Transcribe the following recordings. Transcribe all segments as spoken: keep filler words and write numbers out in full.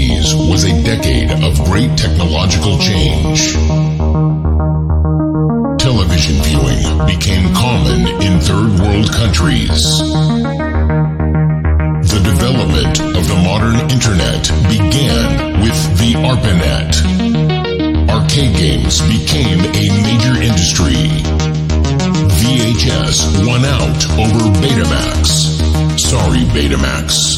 eighties was a decade of great technological change. Television viewing became common in third world countries. The development of the modern internet began with the ARPANET. Arcade games became a major industry. V H S won out over Betamax. Sorry, Betamax.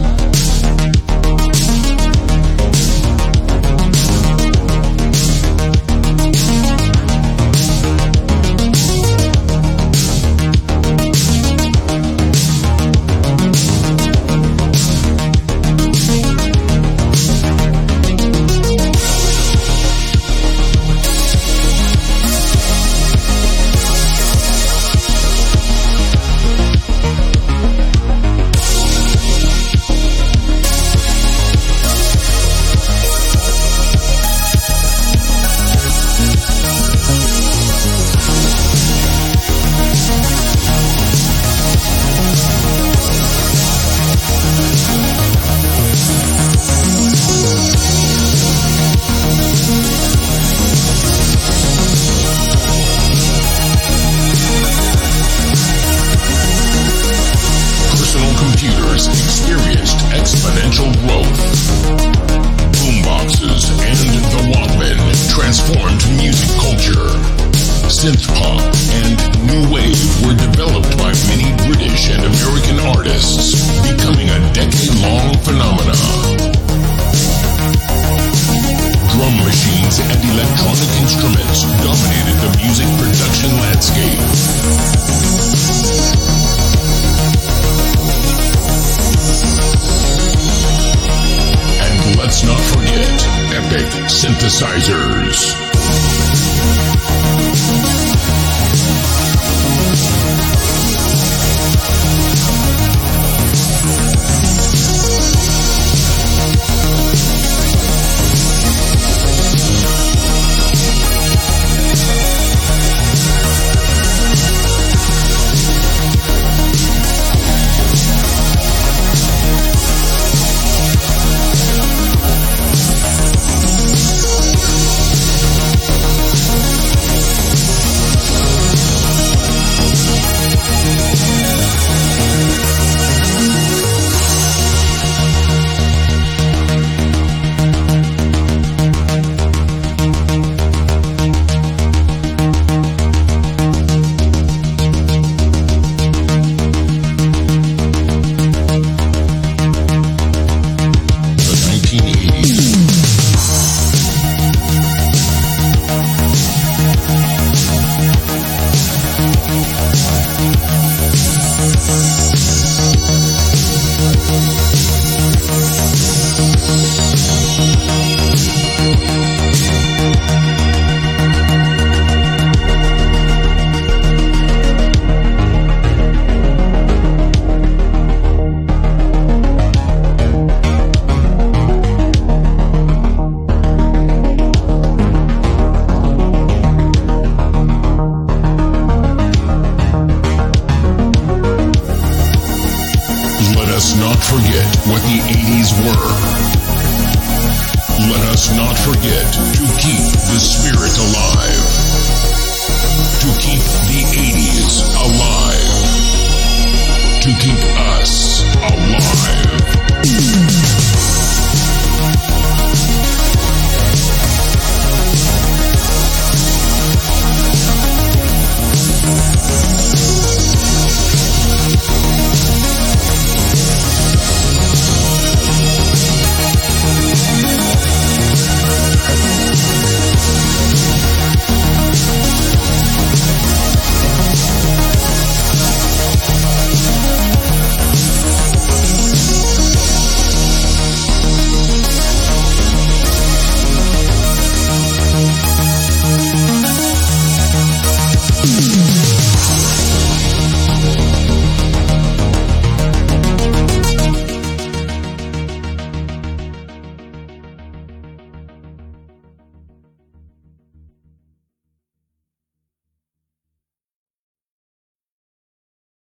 Experienced exponential growth. Boomboxes and the Walkman transformed music culture. Synthpop and new wave were developed by many British and American artists, becoming a decade-long phenomenon. Drum machines and electronic instruments dominated the music production landscape. Let's not forget epic synthesizers. Not forget what the eighties were.